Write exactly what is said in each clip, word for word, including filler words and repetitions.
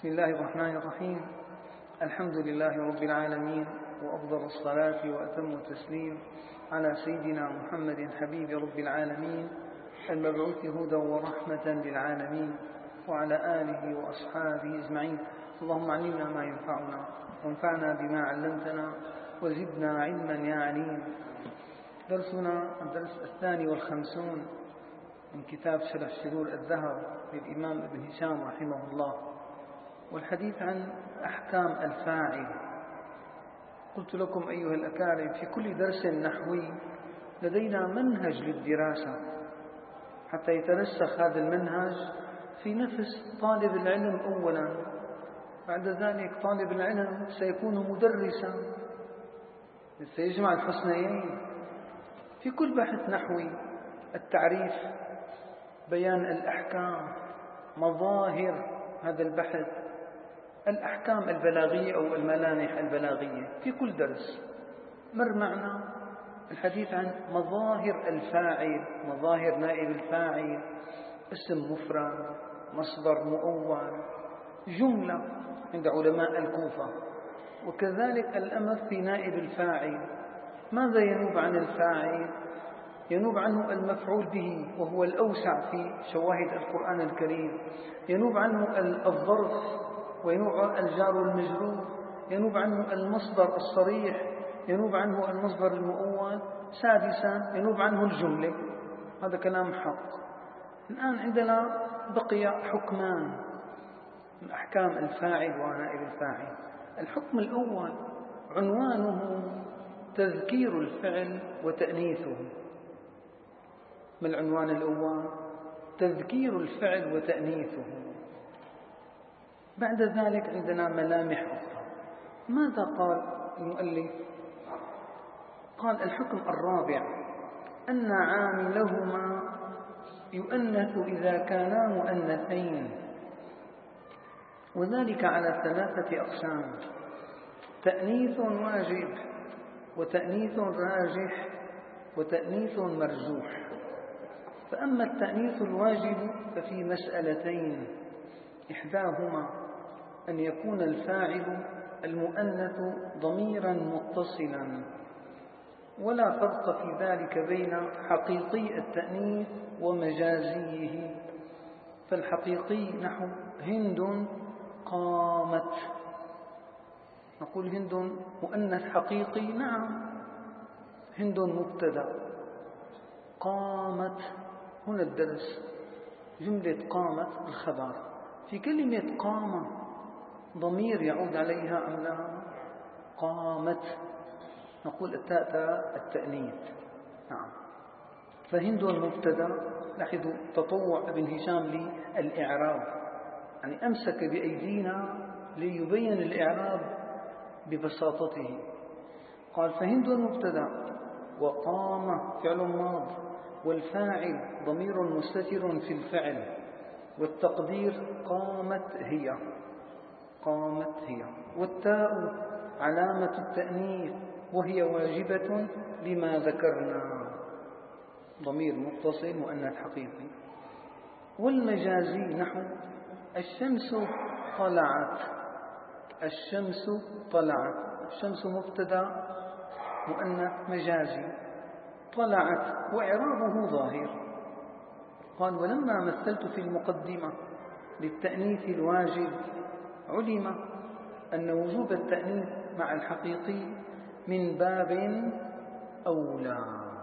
بسم الله الرحمن الرحيم. الحمد لله رب العالمين، وأفضل الصلاة وأتم التسليم على سيدنا محمد حبيب رب العالمين المبعوث هدى ورحمة للعالمين، وعلى آله وأصحابه أجمعين. اللهم علمنا ما ينفعنا وانفعنا بما علمتنا وزدنا علما يا عليم. درسنا الدرس الثاني والخمسون من كتاب شرح شذور الذهب للإمام ابن هشام رحمه الله، والحديث عن أحكام الفاعل. قلت لكم أيها الأكارم في كل درس نحوي لدينا منهج للدراسة حتى يترسخ هذا المنهج في نفس طالب العلم أولا، بعد ذلك طالب العلم سيكون مدرسا سيجمع الحسنيين في كل بحث نحوي: التعريف، بيان الأحكام، مظاهر هذا البحث، الأحكام البلاغية أو الملامح البلاغية في كل درس. مر معنا الحديث عن مظاهر الفاعل، مظاهر نائب الفاعل، اسم مفرد، مصدر مؤول، جملة عند علماء الكوفة. وكذلك الأمر في نائب الفاعل، ماذا ينوب عن الفاعل؟ ينوب عنه المفعول به وهو الأوسع في شواهد القرآن الكريم، ينوب عنه الظرف، وينوب الجار والمجرور، ينوب عنه المصدر الصريح، ينوب عنه المصدر المؤول. سادسا ينوب عنه الجملة. هذا كلام حق. الآن عندنا بقي حكمان من أحكام الفاعل ونائب الفاعل. الحكم الأول عنوانه تذكير الفعل وتأنيثه. ما العنوان الأول؟ تذكير الفعل وتأنيثه. بعد ذلك عندنا ملامح أخرى. ماذا قال المؤلف؟ قال: الحكم الرابع أن عاملهما يؤنث إذا كانا مؤنثين، وذلك على ثلاثة أقسام: تأنيث واجب، وتأنيث راجح، وتأنيث مرجوح. فأما التأنيث الواجب ففي مسألتين: إحداهما أن يكون الفاعل المؤنث ضميرا متصلا، ولا فرق في ذلك بين حقيقي التأنيث ومجازيه. فالحقيقي نحو هند قامت، نقول هند مؤنث حقيقي، نعم، هند مبتدأ، قامت هنا الدرس جملة قامت الخبر. في كلمة قام ضمير يعود عليها أم لا؟ قامت، نقول التاء تاء التأنيث، نعم. فهند المبتدأ. لاحظوا تطوع ابن هشام للإعراب، يعني أمسك بأيدينا ليبين الإعراب ببساطته. قال: فهند المبتدأ، وقام فعل ماض، والفاعل ضمير مستتر في الفعل، والتقدير قامت هي، قامت هي، والتاء علامة التأنيث وهي واجبة لما ذكرنا، ضمير متصل مؤنث حقيقي. والمجازي نحو الشمس طلعت، الشمس طلعت، الشمس مبتدأ مؤنث مجازي، طلعت وإعرابه ظاهر. قال: ولما مثلت في المقدمة للتأنيث الواجب علم أن وجوب التأنيث مع الحقيقي من باب أولى،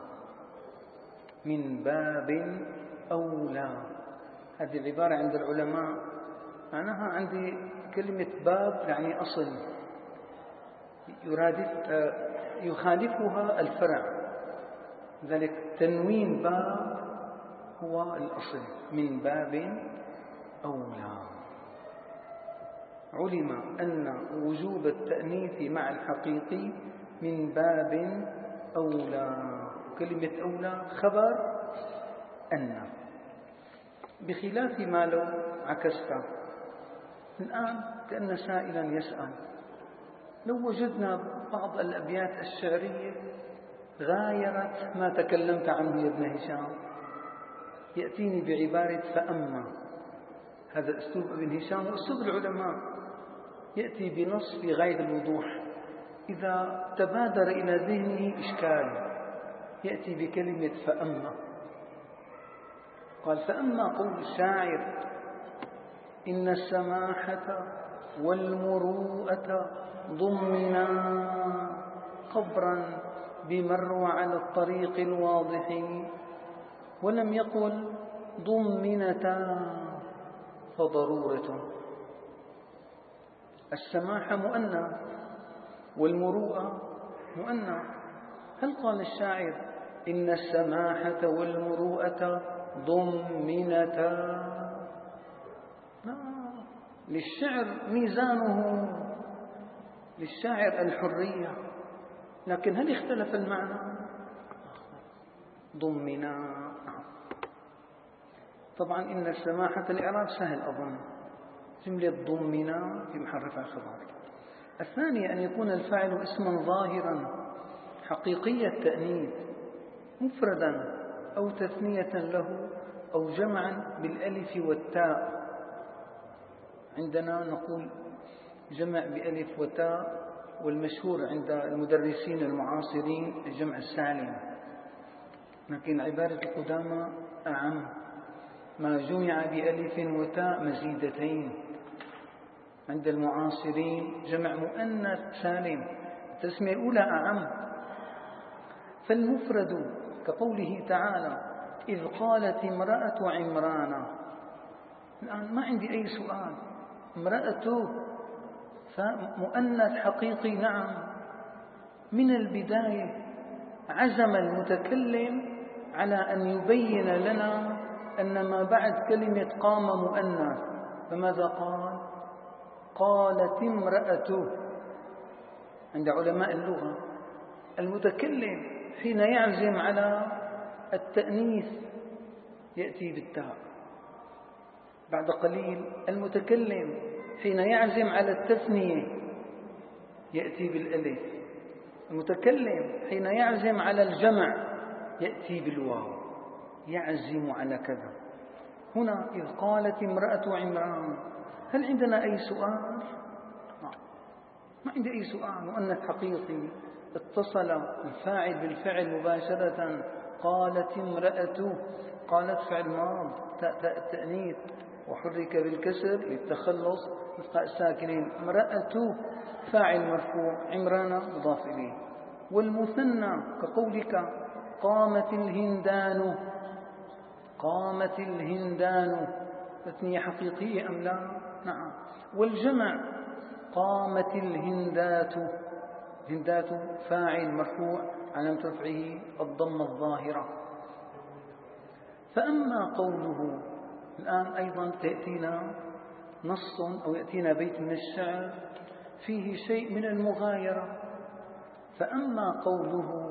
من باب أولى. هذه العبارة عند العلماء معناها عندي كلمة باب يعني أصل، يرادف يخالفها الفرع، ذلك تنوين باب هو الأصل، من باب أولى. علم أن وجوب التأنيث مع الحقيقي من باب أولى. كلمة أولى خبر أن، بخلاف ما لو عكست. الآن كأن سائلا يسأل: لو وجدنا بعض الأبيات الشعرية غايرت ما تكلمت عنه يا ابن هشام، يأتيني بعبارة فأما، هذا أسلوب ابن هشام وأسلوب العلماء، يأتي بنص في غاية الوضوح. إذا تبادر إلى ذهنه إشكال يأتي بكلمة فأما. قال: فأما قول الشاعر إن السماحة والمروءة ضمنا قبرا بمروى على الطريق الواضح، ولم يقل ضمنتا فضرورة. السماحة مؤنث والمروءة مؤنث. هل قال الشاعر إن السماحة والمروءة ضمنتا؟ لا، للشعر ميزانه، للشاعر الحرية، لكن هل اختلف المعنى؟ ضمنا. طبعا إن السماحة الإعراب سهل أظن، جملة ضمنا في محل رفع خبر. الثانية أن يكون الفاعل اسما ظاهرا حقيقي التأنيث مفردا أو تثنية له أو جمعا بالألف والتاء. عندنا نقول جمع بألف وتاء، والمشهور عند المدرسين المعاصرين الجمع السالم، لكن عبارة القدامى أعم، ما جمع بألف وتاء مزيدتين. عند المعاصرين جمع مؤنث سالم، التسمية الأولى أعم. فالمفرد كقوله تعالى إذ قالت امرأة عمران. الآن ما عندي أي سؤال، امرأته فمؤنث حقيقي نعم. من البداية عزم المتكلم على أن يبين لنا أن ما بعد كلمة قام مؤنث، فماذا قال؟ قالت امرأته. عند علماء اللغة المتكلم حين يعزم على التأنيث يأتي بالتاء، بعد قليل المتكلم حين يعزم على التثنية يأتي بالألف، المتكلم حين يعزم على الجمع يأتي بالواو، يعزم على كذا. هنا إذ قالت امرأة عمران، هل عندنا أي سؤال؟ ما عندي أي سؤال، مؤنث حقيقي اتصل الفاعل بالفعل مباشرة. قالت امرأة، قالت فعل ماض تاء التأنيث وحرك بالكسر للتخلص من الساكنين. امرأة فاعل مرفوع، عمران مضاف إليه. والمثنى كقولك قامت الهندان، قامت الهندان، تثنية حقيقية أم لا؟ نعم. والجمع قامت الهندات، هندات فاعل مرفوع علامة رفعه الضمة الظاهرة. فأما قوله، الآن أيضا تأتينا نص أو يأتينا بيت من الشعر فيه شيء من المغايرة. فأما قوله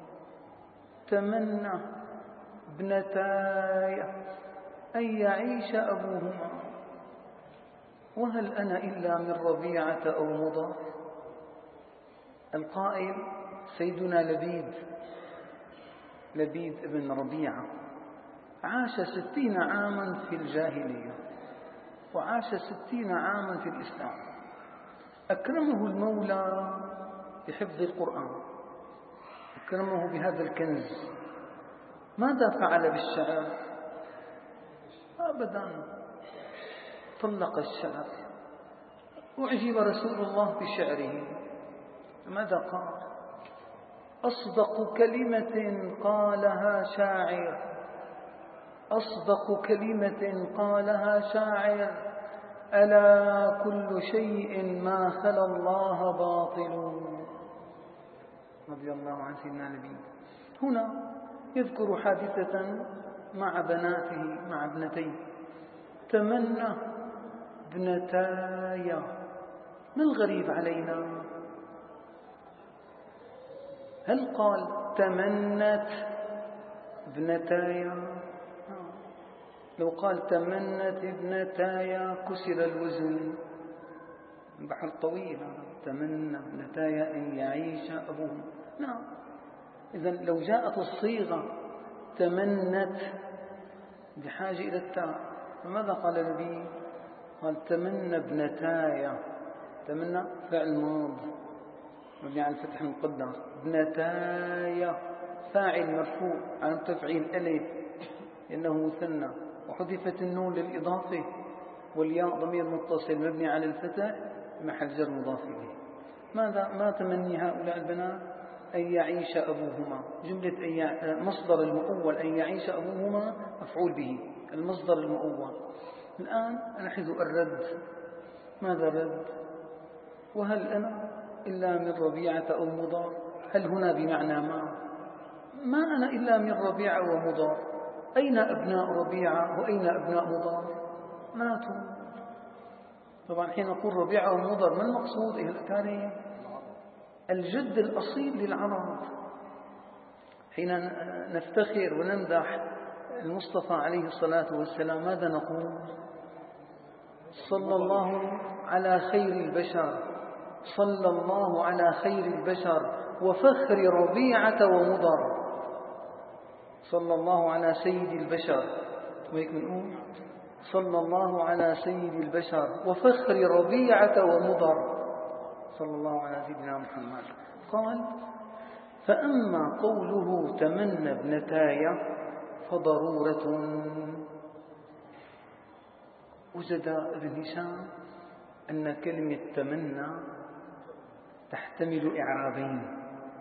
تمنى ابنتاي أن يعيش أبوهما، وهل أنا إلا من ربيعة أو مضر؟ القائل سيدنا لبيد، لبيد ابن ربيعة، عاش ستين عاما في الجاهلية وعاش ستين عاما في الإسلام. أكرمه المولى بحفظ القرآن، أكرمه بهذا الكنز. ماذا فعل بالشعر؟ أبدا، طلق الشعر. أعجب رسول الله بشعره، ماذا قال؟ أصدق كلمة قالها شاعر، أصدق كلمة قالها شاعر، ألا كل شيء ما خلا الله باطل. رضي الله عن سيدنا النبي. هنا يذكر حادثة مع بناته، مع ابنتيه. تمنى ابنتاي، ما الغريب علينا؟ هل قال تمنت ابنتاي؟ لو قال تمنت ابنتاي كسر الوزن، بحر طويل. تمنى ابنتاي أن يعيش أبوهم، نعم. إذن لو جاءت الصيغة تمنت بحاجة إلى التاء، فماذا قال النبي؟ قال تمنى ابنتايا. تمنى فعل ماض مبني على الفتح المقدر. ابنتايا فاعل مرفوع عن تفعيل ألف لأنه مثنى، وحذفت النون للإضافة، والياء ضمير متصل مبني على الفتح محل جر مضاف إليه. ماذا ما تمني هؤلاء البنات؟ أن يعيش أبوهما. جملة أن مصدر المؤول أن يعيش أبوهما مفعول به، المصدر المؤول. الآن لاحظوا الرد. ماذا الرد؟ وهل أنا إلا من ربيعة أو مضار؟ هل هنا بمعنى ما؟ ما أنا إلا من ربيعة ومضار. أين أبناء ربيعة وأين أبناء مضار؟ ماتوا. طبعا حين نقول ربيعة ومضر ما المقصود؟ إيه كان الجد الأصيل للعرب. حين نفتخر ونمدح المصطفى عليه الصلاة والسلام ماذا نقول؟ صلى الله على خير البشر، صلى الله على خير البشر وفخر ربيعة ومضر. صلى الله على سيد البشر، وهيك بنقول صلى الله على سيد البشر وفخر ربيعة ومضر، صلى الله على سيدنا محمد. قال فأما قوله تمنى ابنتاي فضرورة. وجد ابن هشام أن كلمة تمنى تحتمل إعرابين.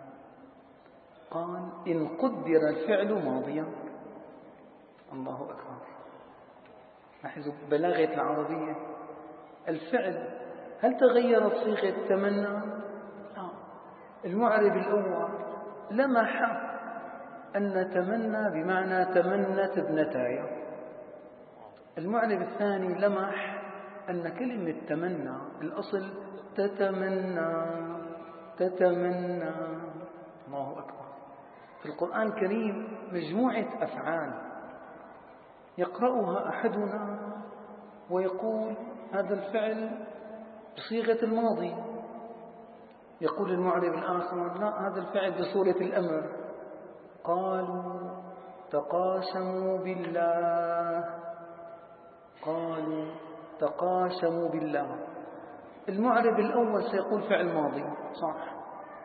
قال إن قدر الفعل ماضيا. الله أكبر. لاحظوا بلاغة العربية. الفعل هل تغيرت صيغة تمنى؟ آه. المعرب الأول لمح أن تمنى بمعنى تمنت ابنتاي. المعرب الثاني لمح أن كلمة تمنى الأصل تتمنى تتمنى. الله أكبر. في القرآن الكريم مجموعة أفعال يقرأها أحدنا ويقول هذا الفعل بصيغة الماضي، يقول المعرب الآخر لا هذا الفعل بصورة الأمر. قالوا تقاسموا بالله، قالوا تقاسموا بالله. المعرب الأول سيقول فعل ماضي صح،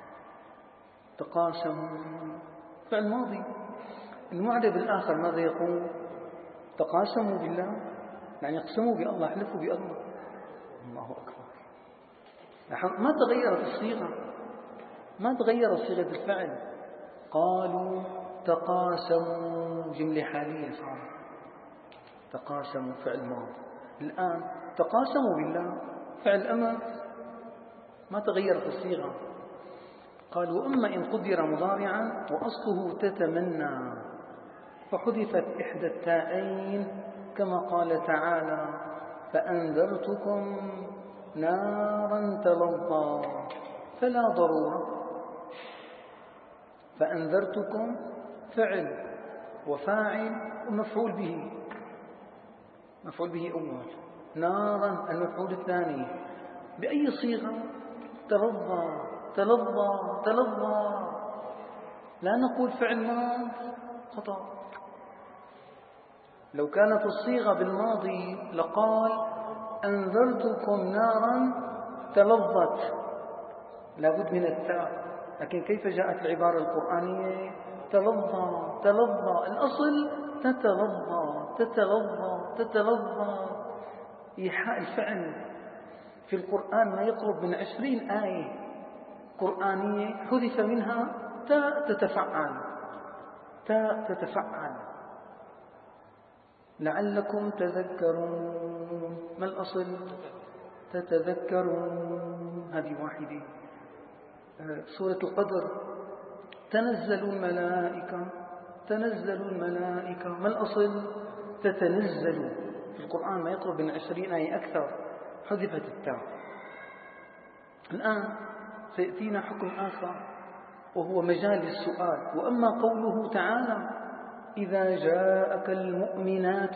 تقاسموا فعل ماضي. المعرب الآخر ماذا يقول؟ تقاسموا بالله، يعني يقسموا بالله، يحلفوا بالله. الله أكبر. ما تغيرت الصيغة، ما تغيرت صيغة الفعل. قالوا تقاسموا جملة حالية صار، تقاسموا فعل ماضي. الآن تقاسموا بالله فعل أمر، ما تغيرت الصيغة. قال وأما إن قدر مضارعا وأصله تتمنى فحذفت إحدى التاءين كما قال تعالى فأنذرتكم نارا تلظى فلا ضرورة. فأنذرتكم فعل وفاعل ومفعول به، مفعول به أول، نارا المفعول الثاني. بأي صيغة؟ تلظى تلظى تلظى. لا نقول فعل ماض خطأ. لو كانت الصيغة بالماضي لقال أنذرتكم نارا تلظت، لابد من التاء. لكن كيف جاءت العبارة القرآنية؟ تلظى تلظى. الأصل تتلظى تتلظى تتلظى. إيحاء الفعل في القرآن ما يقرب من عشرين آية قرآنية حذف منها تاء تتفعل، تاء تتفعل. لعلكم تذكرون. ما الأصل؟ تتذكرون. هذه واحدة. سورة القدر تنزل الملائكة، تنزل الملائكة. ما الأصل؟ تتنزل. في القرآن ما يقرب من عشرين آية أكثر حذفت التاء. الآن سيأتينا حكم آخر وهو مجال السؤال. وأما قوله تعالى إذا جاءك المؤمنات،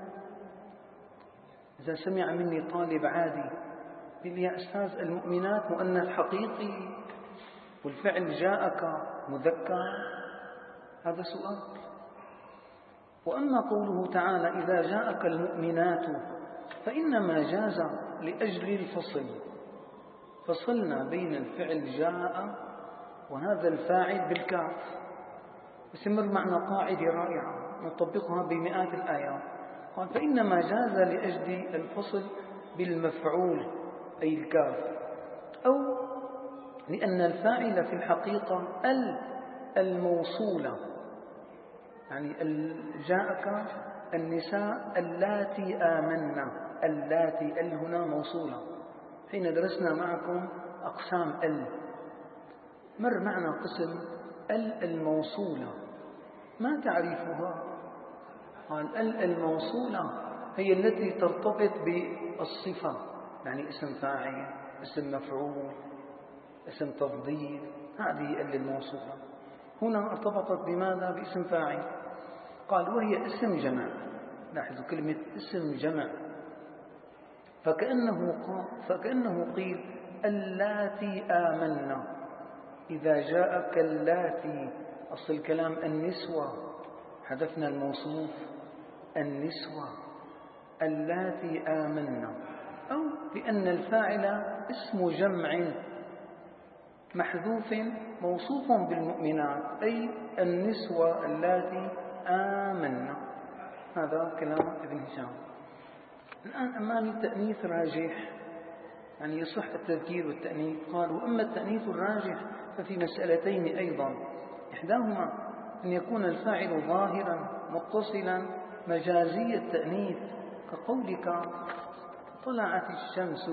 إذا سمع مني طالب عادي قال يا أستاذ المؤمنات مؤنث حقيقي والفعل جاءك مذكر، هذا سؤال. وأما قوله تعالى إذا جاءك المؤمنات فإنما جاز لأجل الفصل، فصلنا بين الفعل جاء وهذا الفاعل بالكاف. يستمر معنا قاعدة رائعة نطبقها بمئات الآيات. قال فإنما جاز لأجل الفصل بالمفعول أي الكاف، أو لأن الفاعل في الحقيقة ال الموصولة، يعني جاءك النساء اللاتي آمنا، اللاتي ال هنا موصولة. حين درسنا معكم أقسام ال مر معنا قسم ال الموصولة، ما تعريفها؟ قال ال الموصولة هي التي ترتبط بالصفة، يعني اسم فاعل، اسم مفعول، اسم تفضيل، هذه ال الموصولة. هنا ارتبطت بماذا؟ باسم فاعل. قال وهي اسم جمع، لاحظوا كلمة اسم جمع، فكأنه, فكأنه قيل اللاتي آمنا. إذا جاءك اللاتي، أصل الكلام النسوة، حذفنا الموصوف النسوة، اللاتي آمنا. أو لأن الفاعل اسم جمع محذوف موصوف بالمؤمنات، أي النسوة اللاتي آمنا. هذا كلام ابن هشام. الآن أمامي تأنيث راجح، يعني يصح التذكير والتأنيث. قال وأما التأنيث الراجح ففي مسألتين أيضا، إحداهما أن يكون الفاعل ظاهرا متصلا مجازي التأنيث، كقولك طلعت الشمس،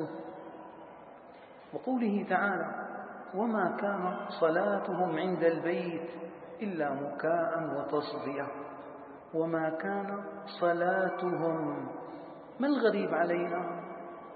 وقوله تعالى وما كان صلاتهم عند البيت إلا مكاء وتصدية. وما كان صلاتهم، ما الغريب علينا؟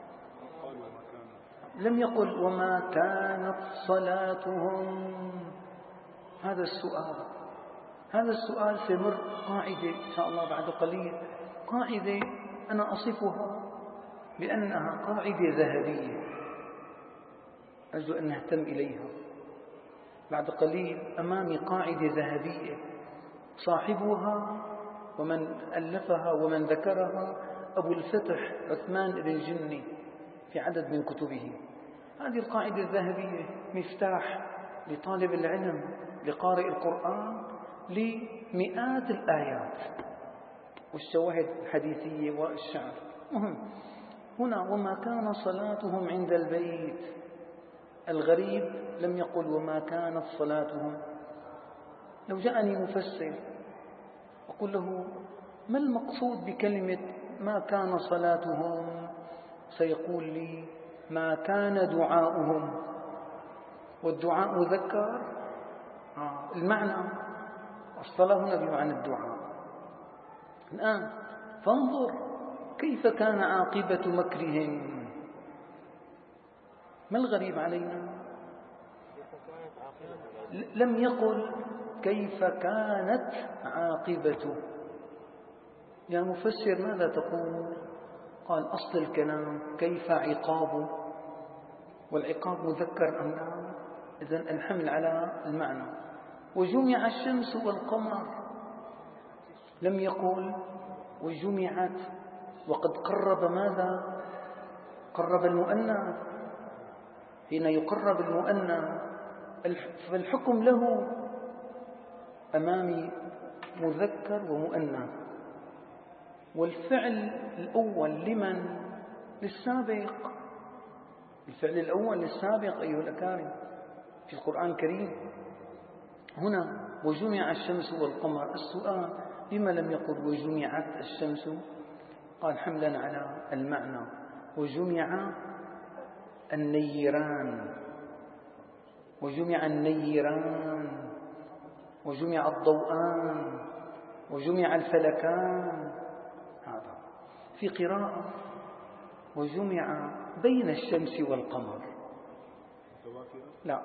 لم يقل وما كانت صلاتهم. هذا السؤال هذا السؤال سيمر قاعدة إن شاء الله بعد قليل، قاعدة أنا أصفها بأنها قاعدة ذهبية، أرجو أن نهتم إليها. بعد قليل أمامي قاعدة ذهبية صاحبها ومن ألفها ومن ذكرها أبو الفتح عثمان بن جني في عدد من كتبه. هذه القاعدة الذهبية مفتاح لطالب العلم، لقارئ القرآن، لمئات الآيات والشواهد الحديثية والشعر. مهم هنا وما كان صلاتهم عند البيت. الغريب لم يقل وما كانت صلاتهم. لو جاءني مفسر أقول له ما المقصود بكلمة ما كان صلاتهم؟ سيقول لي ما كان دعاؤهم، والدعاء مذكر. آه المعنى الصلاة هنا بمعنى الدعاء. الآن فانظر كيف كان عاقبة مكرهم. ما الغريب علينا؟ لم يقل كيف كانت عاقبته. يا مفسر ماذا تقول؟ قال أصل الكلام كيف عقابه، والعقاب مذكر أم لا؟ إذن الحمل على المعنى. وجمع الشمس والقمر، لم يقل وجمعت، وقد قرب ماذا؟ قرب المؤنث. حين يقرب المؤنث فالحكم له أمامي مذكر ومؤنث، والفعل الأول لمن؟ للسابق. الفعل الأول للسابق أيها الأكارم في القرآن الكريم. هنا وجمع الشمس والقمر. السؤال لما لم يقل وجمعت الشمس؟ قال حملا على المعنى. وجمع النيران، وجمع النيران، وجمع الضوءان، وجمع الفلكان. هذا في قراءة وجمع بين الشمس والقمر. لا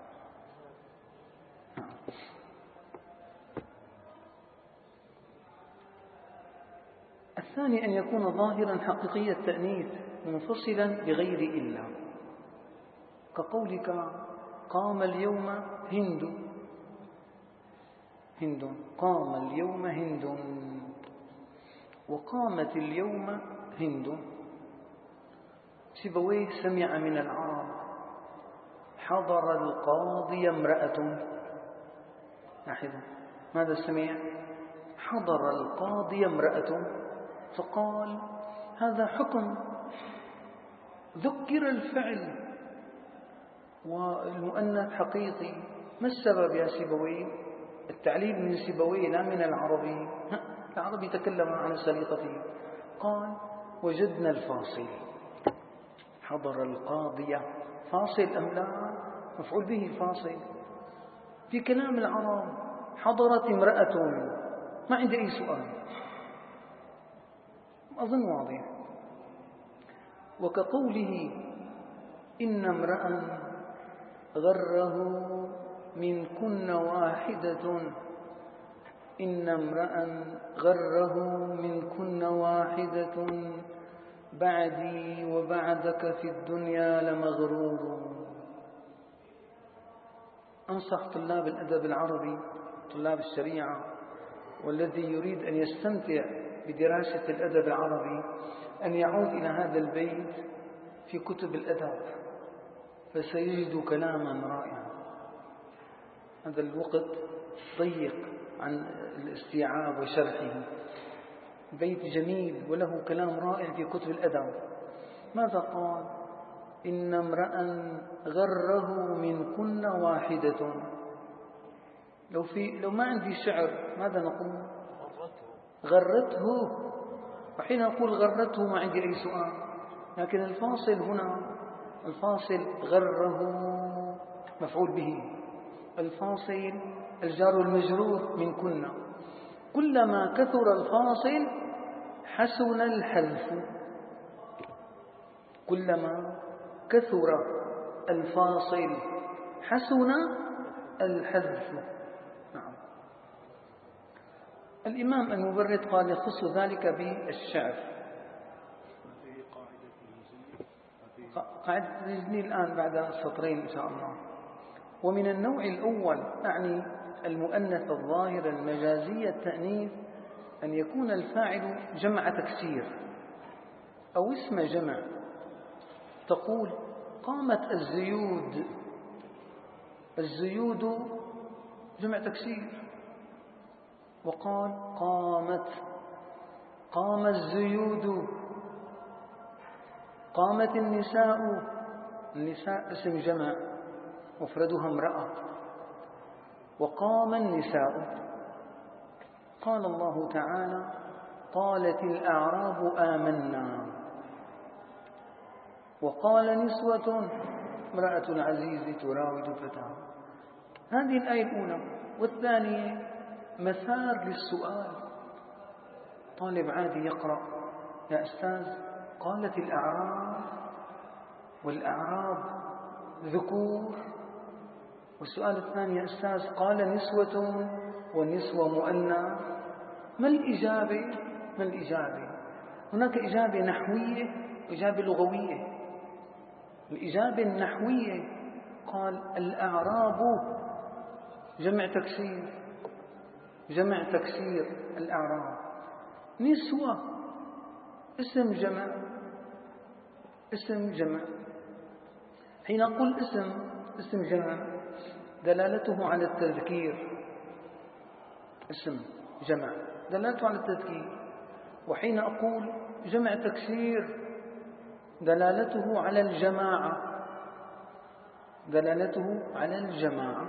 الثاني أن يكون ظاهرا حقيقي التأنيث منفصلا بغير إلا، كقولك قام اليوم هند، هند قام اليوم هند، وقامت اليوم هند. سيبويه سمع من العرب: حضر القاضي امرأة. لاحظوا ماذا سمع؟ حضر القاضي امرأة، فقال: هذا حكم، ذكر الفعل والمؤنث حقيقي. ما السبب يا سيبويه؟ التعليل من سيبويه لا من العربي. العربي تكلم عن سليقته. قال: وجدنا الفاصل. حضر القاضية، فاصل أم لا؟ مفعول به الفاصل. في كلام العرب حضرت امرأة، ما عندي أي سؤال، أظن واضح. وكقوله: إن امرأ غره من كن واحدة، إن امرأ غره من كن واحدة، بعدي وبعدك في الدنيا لمغرور. أنصح طلاب الأدب العربي، طلاب الشريعة، والذي يريد أن يستمتع بدراسة الأدب العربي أن يعود إلى هذا البيت في كتب الأدب، فسيجد كلاما رائعا. هذا الوقت ضيق عن الاستيعاب وشرحه، بيت جميل وله كلام رائع في كتب الأدب. ماذا قال؟ إن امرأ غره من كن واحدة. لو, في لو ما عندي شعر ماذا نقول؟ غرته. وحين أقول غرته ما عندي أي سؤال، لكن الفاصل هنا، الفاصل غره مفعول به، الفاصل الجار المجرور من كنا. كلما كثر الفاصل حسن الحذف، كلما كثر الفاصل حسن الحذف. نعم. الإمام المبرد قال: يخص ذلك بالشعر. قاعدة تجني الآن بعد سطرين إن شاء الله. ومن النوع الأول، أعني المؤنث الظاهر المجازية التأنيث، أن يكون الفاعل جمع تكسير أو اسم جمع. تقول: قامت الزيود. الزيود جمع تكسير. وقال: قامت، قام الزيود. قامت النساء. النساء اسم جمع مفردها امرأة. وقام النساء. قال الله تعالى: قالت الأعراب آمنا. وقال نسوة امرأة العزيز تراود فتاة. هذه الآية الأولى. والثانية مثار للسؤال. طالب عادي يقرأ: يا أستاذ، قالت الأعراب، والأعراب ذكور. والسؤال الثاني: يا أستاذ، قال نسوة، والنسوة مؤنث. ما الإجابة؟ ما الإجابة؟ هناك إجابة نحوية وإجابة لغوية. الإجابة النحوية قال: الأعراب جمع تكسير، جمع تكسير الأعراب. نسوة اسم جمع، اسم جمع. حين أقول اسم اسم جمع دلالته على التذكير، اسم جمع دلالته على التذكير. وحين أقول جمع تكسير دلالته على الجماعة، دلالته على الجماعة.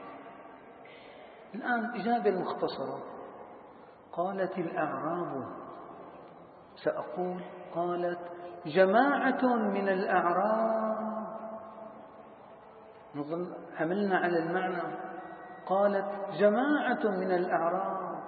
الآن إجابة المختصرة: قالت الأعراب. سأقول: قالت جماعة من الأعراب. نظن حملنا على المعنى. قالت جماعة من الأعراب.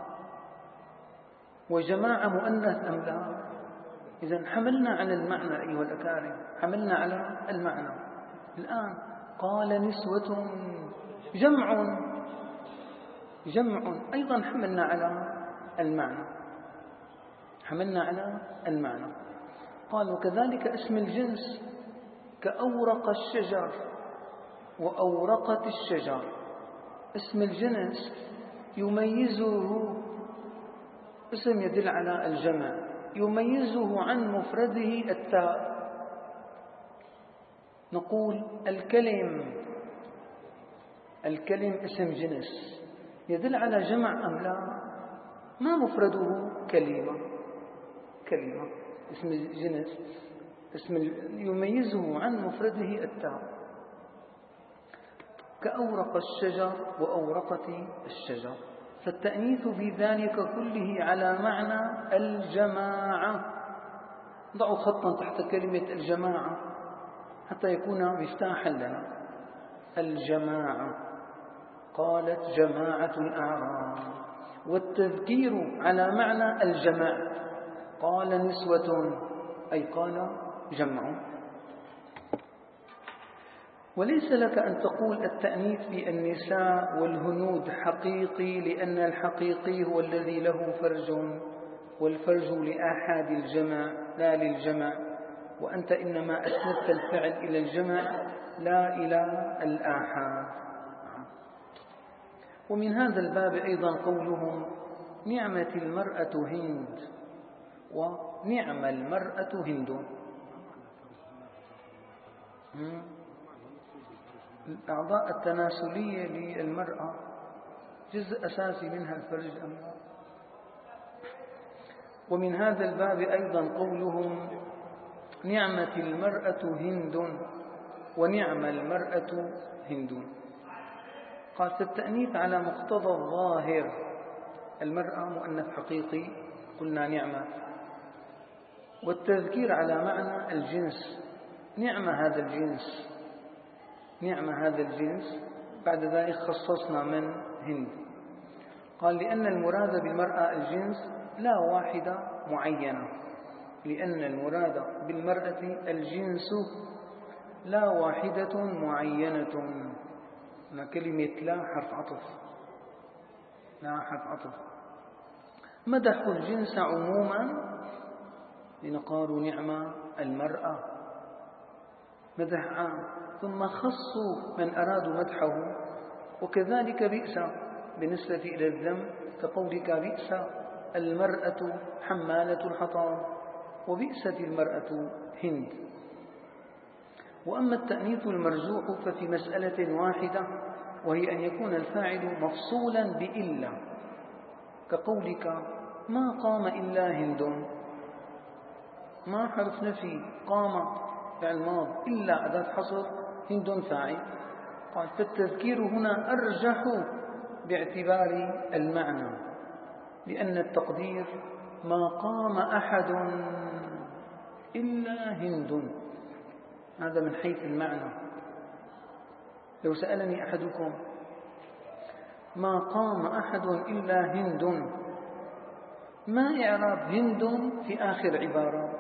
وجماعة مؤنث أم لا؟ إذن حملنا على المعنى أيها الأكارم، حملنا على المعنى. الآن قال نسوة جمع، جمع أيضا حملنا على المعنى، حملنا على المعنى. قال: وكذلك اسم الجنس كأورق الشجر وأورقة الشجر. اسم الجنس يميزه، اسم يدل على الجمع، يميزه عن مفرده التاء. نقول الكلم، الكلم اسم جنس يدل على جمع أم لا؟ ما مفرده كلمة، كلمة اسم جنس، اسم يميزه عن مفرده التاء، كأورق الشجر وأورقة الشجر، فالتأنيث في ذلك كله على معنى الجماعة. ضعوا خطا تحت كلمة الجماعة حتى يكون مفتاحا لنا. الجماعة، قالت جماعة الأعراب. والتذكير على معنى الجمع، قال نسوة أي قال جمع. وليس لك أن تقول التأنيث بالنساء والهنود حقيقي، لأن الحقيقي هو الذي له فرج، والفرج لآحاد الجمع لا للجمع، وأنت إنما أسندت الفعل إلى الجمع لا إلى الآحاد. ومن هذا الباب أيضا قولهم نعمة المرأة هند ونعم المرأة هند. الأعضاء التناسلية للمرأة جزء أساسي منها الفرج أم لا؟ ومن هذا الباب أيضا قولهم نعمة المرأة هند ونعم المرأة هند. قال التأنيث على مقتضى الظاهر، المرأة مؤنث حقيقي قلنا نعمة، والتذكير على معنى الجنس، نعم هذا الجنس، نعم هذا الجنس. بعد ذلك خصصنا من هند. قال لأن المراد بالمرأة الجنس لا واحدة معينة، لأن المراد بالمرأة الجنس لا واحدة معينة. هنا كلمة لا حرف عطف، لا حرف عطف. مدحوا الجنس عموما لنقالوا نعم المرأة، مدح عام، ثم خصوا من أرادوا مدحه. وكذلك بئس بالنسبة إلى الذم، كقولك بئس المرأة حمالة الحطب، وبئست المرأة هند. وأما التأنيث المرجوح ففي مسألة واحدة، وهي أن يكون الفاعل مفصولا بإلا، كقولك ما قام إلا هند، ما حرف نفي، قام فعل ماض، إلا أداة حصر، هند فاعل. قال فالتذكير هنا أرجح باعتبار المعنى، لأن التقدير ما قام أحد إلا هند، هذا من حيث المعنى. لو سألني أحدكم ما قام أحد إلا هند، ما إعراب هند في آخر عبارة؟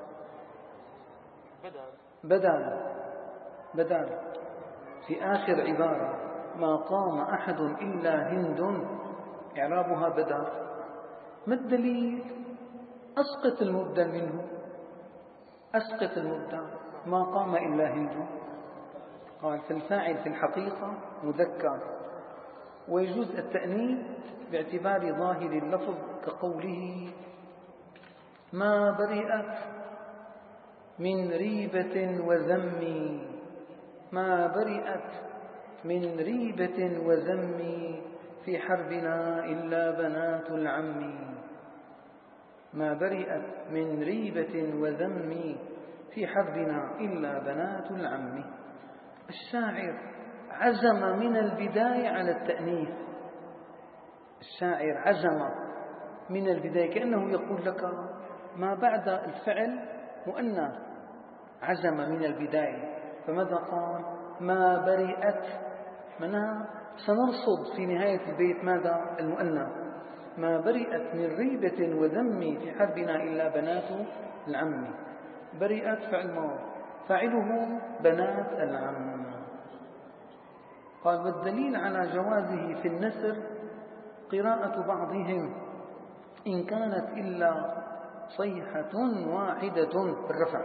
بدل، بدل في آخر عبارة، ما قام أحد إلا هند، إعرابها بدل. ما الدليل؟ أسقط المبدل منه، أسقط المبدل، ما قام إلا هند. قال فالفاعل في الحقيقة مذكر، ويجوز التأنيث باعتبار ظاهر اللفظ، كقوله ما برئت من ريبة وذم، ما برئت من ريبة وذم في حربنا إلا بنات العم، ما برئت من ريبة وذم في حربنا إلا بنات العم. الشاعر عزم من البداية على التأنيث، الشاعر عزم من البداية، كأنه يقول لك ما بعد الفعل مؤنث، عزم من البداية. فماذا قال؟ ما برئت، منها سنرصد في نهاية البيت ماذا؟ المؤنث. ما برئت من ريبة وذم في حربنا إلا بنات العم. برئت فعل ماض، فاعله بنات العم. قال والدليل على جوازه في النثر قراءة بعضهم إن كانت إلا صيحة واحدة بالرفع،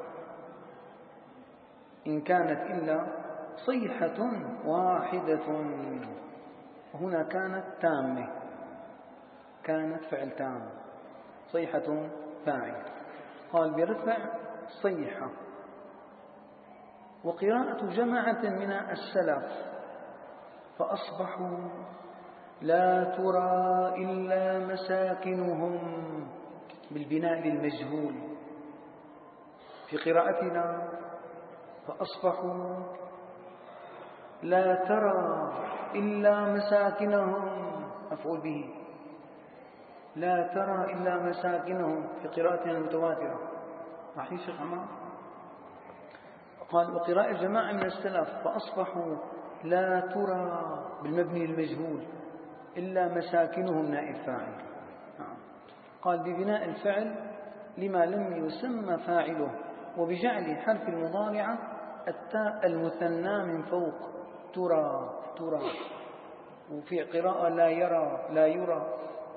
إن كانت إلا صيحة واحدة، وهنا كانت تامة، كانت فعل تام، صيحة فاعل. قال برفع صيحة، وقراءة جماعة من السلف فأصبحوا لا ترى إلا مساكنهم بالبناء للمجهول. في قراءتنا فأصبحوا لا ترى إلا مساكنهم مفعول به، لا ترى إلا مساكنهم في قراءتنا المتواترة. صحيح شيخ عمار؟ قال وقراءة جماعة من السلف فأصبحوا لا ترى بالمبني المجهول إلا مساكنهم نائب فاعل. قال ببناء الفعل لما لم يسمى فاعله، وبجعل حرف المضارعة التاء المثنى من فوق ترى ترى، وفي قراءة لا يرى لا يرى.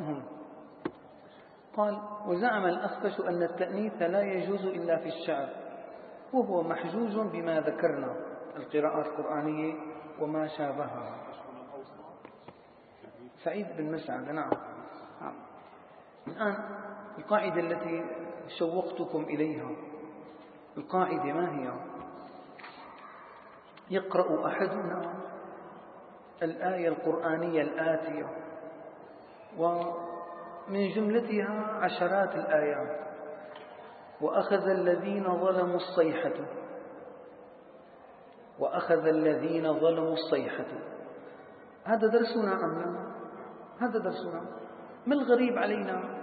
قال وزعم الأخفش أن التأنيث لا يجوز إلا في الشعر، وهو محجوز بما ذكرنا القراءات القرآنية وما شابهها. سعيد بن مسعد. نعم. الآن القاعدة التي شوقتكم إليها، القاعدة ما هي؟ يقرأ أحدنا الآية القرآنية الآتية ومن جملتها عشرات الآيات: وأخذ الذين ظلموا الصيحة، وأخذ الذين ظلموا الصيحة. هذا درسنا أم لا؟ هذا درسنا. ما الغريب علينا؟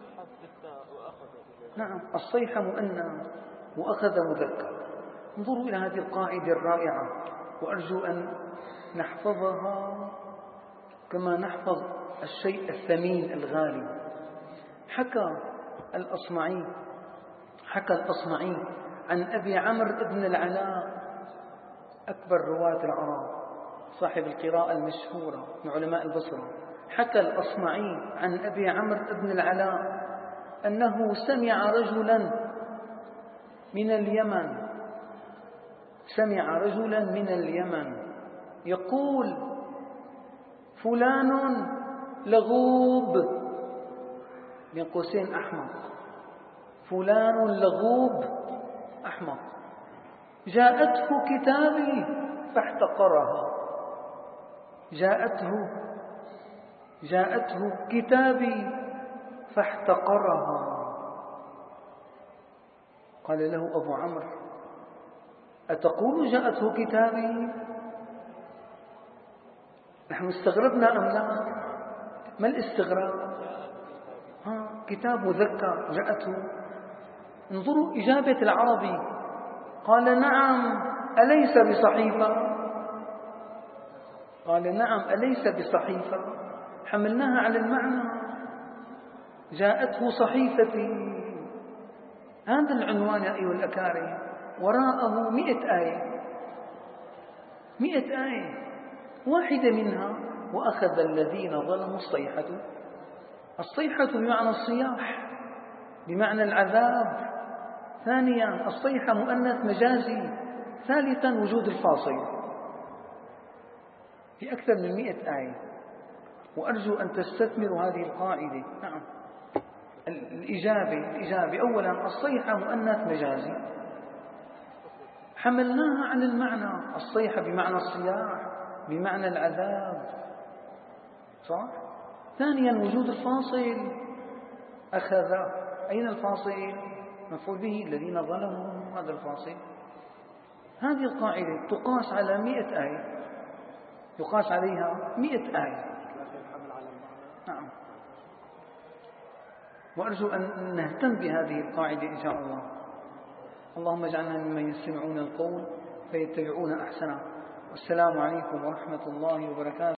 نعم، الصيحة مؤنث وأخذ مذكر. انظروا إلى هذه القاعدة الرائعة، وأرجو أن نحفظها كما نحفظ الشيء الثمين الغالي. حكى الأصمعي حكى الأصمعي عن أبي عمرو بن العلاء أكبر رواة العرب، صاحب القراءة المشهورة من علماء البصرة. حكى الأصمعي عن أبي عمرو بن العلاء أنه سمع رجلا من اليمن سمع رجلا من اليمن يقول: فلان لغوب، بين قوسين أحمق، فلان لغوب أحمق، جاءته كتابي فاحتقرها، جاءته جاءته كتابي فاحتقرها. قال له أبو عمرو: أتقول جاءته كتابي؟ نحن استغربنا أم لا؟ ما الاستغراب؟ ها كتاب مذكر جاءته. انظروا إجابة العربي، قال: نعم أليس بصحيفة؟ قال: نعم أليس بصحيفة؟ حملناها على المعنى، جاءته صحيفتي. هذا العنوان يا أيها الأكارم، وراءه مئة آية مئة آية، واحدة منها وأخذ الذين ظلموا الصيحة. الصيحة بمعنى الصياح، بمعنى العذاب. ثانيا الصيحة مؤنث مجازي. ثالثا وجود الفاصل في أكثر من مئة آية. وأرجو أن تستثمروا هذه القاعدة. نعم، الإجابة الإجابة أولا الصيحة مؤنث مجازي، حملناها على المعنى، الصيحة بمعنى الصياح، بمعنى العذاب، صح؟ ثانيا وجود الفاصل، أخذ، أين الفاصل؟ مفعول به الذين ظلموا، هذا الفاصل. هذه القاعدة تقاس على مئة آية، يقاس عليها مئة آية. نعم، وأرجو أن نهتم بهذه القاعدة إن شاء الله. اللهم اجعلنا ممن يستمعون القول فيتبعون أحسنه. والسلام عليكم ورحمة الله وبركاته.